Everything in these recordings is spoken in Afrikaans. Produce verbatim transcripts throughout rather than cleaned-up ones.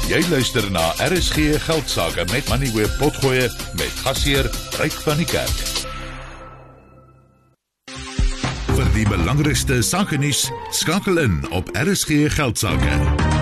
Jy luister na R S G Geldsaake met Moneyweb Potgoe met gasheer Ryk van die Kerk. Vir die belangrikste sakenuus skakel in op R S G Geldsaake.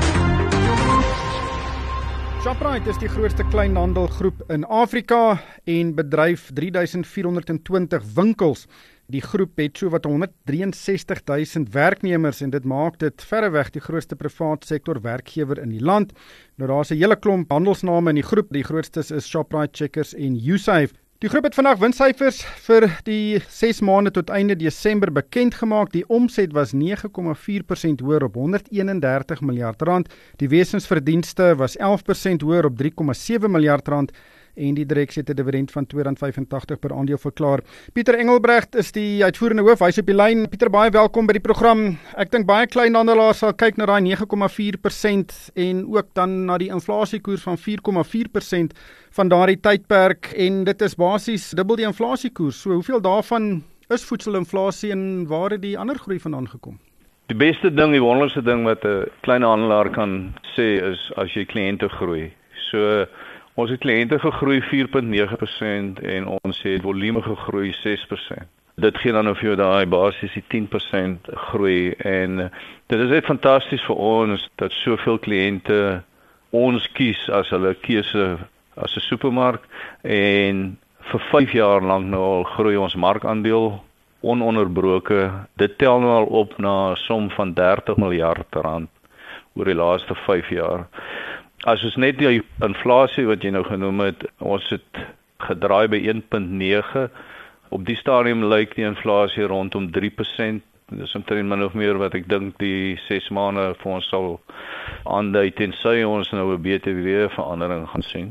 Shoprite is die grootste kleinhandelgroep in Afrika en bedryf drie duisend vier honderd twintig winkels. Die groep het so wat honderd drie en sestig duisend werknemers en dit maak dit verreweg die grootste privaat sektor werkgewer in die land. Nou daar's 'n hele klomp handelsname in die groep. Die grootstes is Shoprite, Checkers en Usave. Die groep het vandag winssyfers vir die ses maande tot einde Desember bekend gemaak. Die omset was nege komma vier persent hoër op honderd een en dertig miljard rand. Die wesensverdienste was elf persent hoër op drie komma sewe miljard rand. En die direksie het 'n dividend van twee rand vyfentagtig per aandeel verklaar. Pieter Engelbrecht is die uitvoerende hoof, hy's op die lyn. Pieter, baie welkom by die program. Ek dink baie kleinhandelaars sal kyk na daai nege komma vier persent en ook dan na die inflasiekoers van vier komma vier persent van daardie tydperk en dit is basies dubbel die inflasiekoers. So hoeveel daarvan is voedselinflasie en waar het die ander groei vandaan gekom? Die beste ding, die wonderlikste ding wat 'n klein handelaar kan sê is as jy kliënte groei. So ons het kliënte gegroei vier komma nege persent en ons het volume gegroei ses persent. Dit gee dan nou vir jou daai basies die tien persent groei en dit is net fantasties vir ons dat soveel kliënte ons kies as hulle keuse as 'n supermark en vir vyf jaar lank nou al groei ons markandeel ononderbroke. Dit tel nou al op na 'n som van dertig miljard rand oor die laaste vyf jaar. As ons net die inflasie wat jy nou genoem het, ons het gedraai by een komma nege. Op die stadium lyk die inflasie rondom drie persent. Dis omtrent min of meer wat ek dink die ses maande vir ons sal aandui tensy ons nou 'n B T W verandering gaan sien.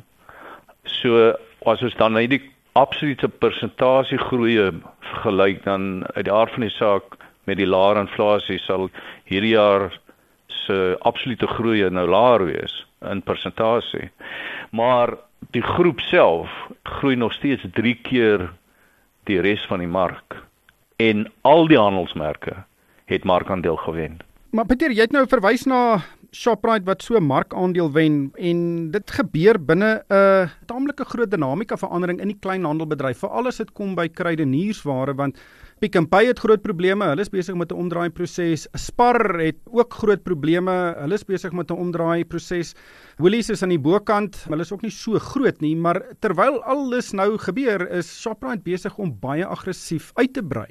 So as ons dan net die absolute persentasie groei vergelyk, dan uit die aard van die saak met die laer inflasie sal hierdie jaar se absolute groei nou laer wees in persentasie. Maar die groep self groei nog steeds drie keer die res van die mark. En al die handelsmerke het markandeel gewen. Maar Pieter, jy het nou verwys na Shoprite wat so markandeel wen en dit gebeur binne 'n taamlike groot dinamika verandering in die kleinhandelbedryf. Veral as dit kom by kruideniersware want Pick n Pay het groot probleme, hulle is besig met 'n omdraai proses. Spar het ook groot probleme, hulle is besig met 'n omdraai proses. Woolies is aan die bokant, hulle is ook nie so groot nie, maar terwyl alles nou gebeur, is Shoprite besig om baie aggressief uit te brei.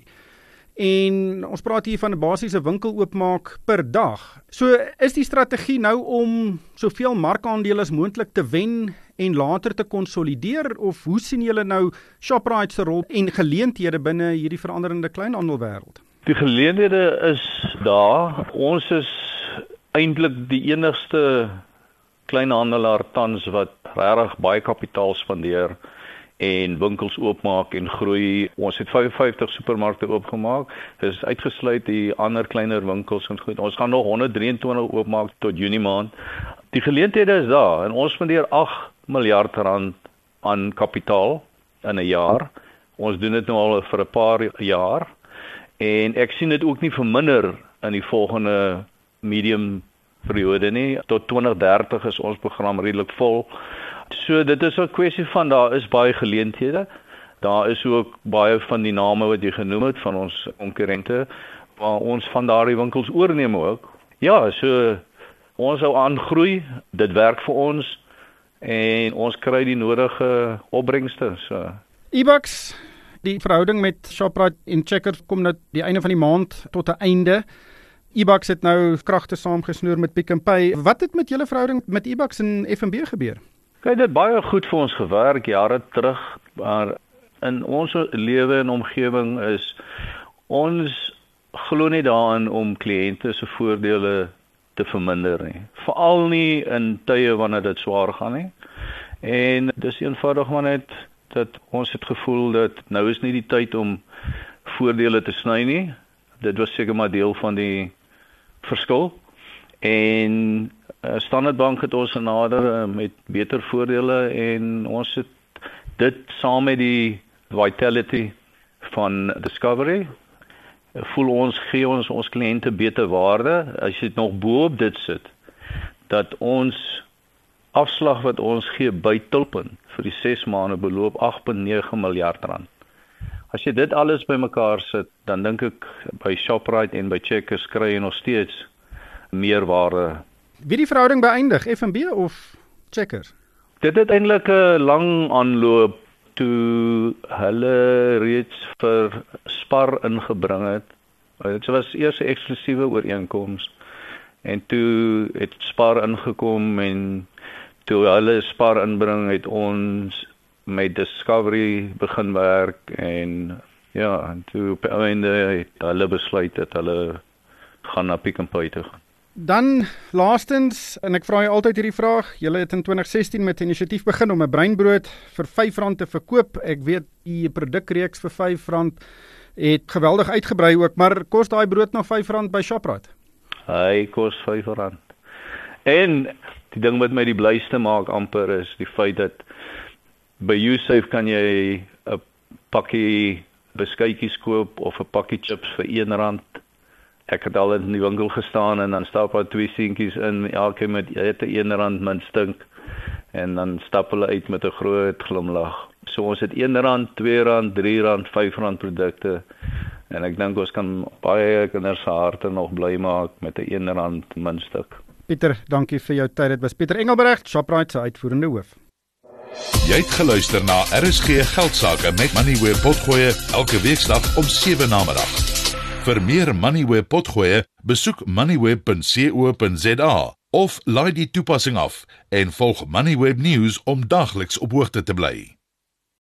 En ons praat hier van 'n basiese winkel oopmaak per dag. So is die strategie nou om soveel markandele as moontlik te wen en later te konsolideer, of hoe sien julle nou Shoprite se rol en geleenthede binne hierdie veranderende kleinhandelwêreld? Die geleenthede is daar. Ons is eintlik die enigste kleinhandelaar tans wat regtig baie kapitaal spandeer en winkels oopmaak en groei. Ons het vyf en vyftig supermarkte oopgemaak. Dit is uitgesluit die ander kleiner winkels en goed. Ons gaan nog honderd drie en twintig oopmaak tot Junie maand. Die geleenthede is daar en ons spandeer agt miljard rand aan kapitaal in 'n jaar. Ons doen dit nou al vir 'n paar jaar en ek sien dit ook nie verminder in die volgende medium periode nie. Tot twintig dertig is ons program redelik vol. So dit is 'n kwessie van daar is baie geleenthede. Daar is ook baie van die name wat jy genoem het van ons konkurrente waar ons van daardie winkels oorneem ook. Ja, so ons sou aangroei. Dit werk vir ons en ons kry die nodige opbrengste. So. E-Bucks, die verhouding met Shoprite en Checkers kom nou die einde van die maand tot 'n einde. E-Bucks het nou kragte saamgesnoer met Pick n Pay. Wat het met julle verhouding met E-Bucks en F en B gebeur? Kyk, dit baie goed vir ons gewerk jare terug, maar in ons lewe en omgewing is ons glo nie daarin om kliënte se voordele te verminder nie. Veral nie in tye wanneer dit swaar gaan nie. En dis eenvoudig maar net dat ons het gevoel dat nou is nie die tyd om voordele te sny nie. Dit was seker maar deel van die verskil. En Standard Bank het ons genader met beter voordele en ons het dit saam met die vitality van Discovery voel ons gee ons ons kliënte beter waarde as jy dit nog bo op dit sit dat ons afslag wat ons gee by Tulpen vir die ses maande beloop agt komma nege miljard rand. As jy dit alles bymekaar sit, dan dink ek by Shoprite en by Checkers kry jy nog steeds meer waarde. Wie die verhouding beëindig, F N B of Checkers? Dit het eintlik 'n lang aanloop toe hulle reeds vir Spar ingebring het. Dit was eers 'n eksklusiewe ooreenkoms en toe het Spar ingekom en toe hulle Spar inbring het ons met Discovery begin werk en ja, en toe op die einde het hulle besluit dat hulle gaan na Pick n Pay toe gaan. Dan laastens, en ek vra jy altyd hierdie vraag, julle het in twintig sestien met 'n inisiatief begin om 'n breinbrood vir vyf rand te verkoop. Ek weet die produkreeks vir vyf rand het geweldig uitgebrei ook, maar kos daai brood nog vyf rand by Shoprite? Hy kos vyf rand. En die ding wat my die blyste maak amper is die feit dat by Usave kan jy 'n pakkie beskuitjies koop of 'n pakkie chips vir een rand. Ek het al in die winkel gestaan en dan stap daar twee seentjies in, elke met ete een rand minstink en dan stap hulle uit met 'n groot glimlag. So ons het een rand, twee rand, drie rand, vyf rand produkte en ek dink ons kan baie kinders se harte nog bly maak met 'n een rand minsstuk. Pieter, dankie vir jou tyd. Dit was Pieter Engelbrecht, Shoprite se uitvoerende hoof. Jy het geluister na R S G Geldsaake met Moneyweb Potgoe elke weeksdag om sewe namiddag. Vir meer Moneyweb Potgoe, besoek moneyweb punt co punt za of laai die toepassing af en volg Moneyweb News om daagliks op hoogte te bly.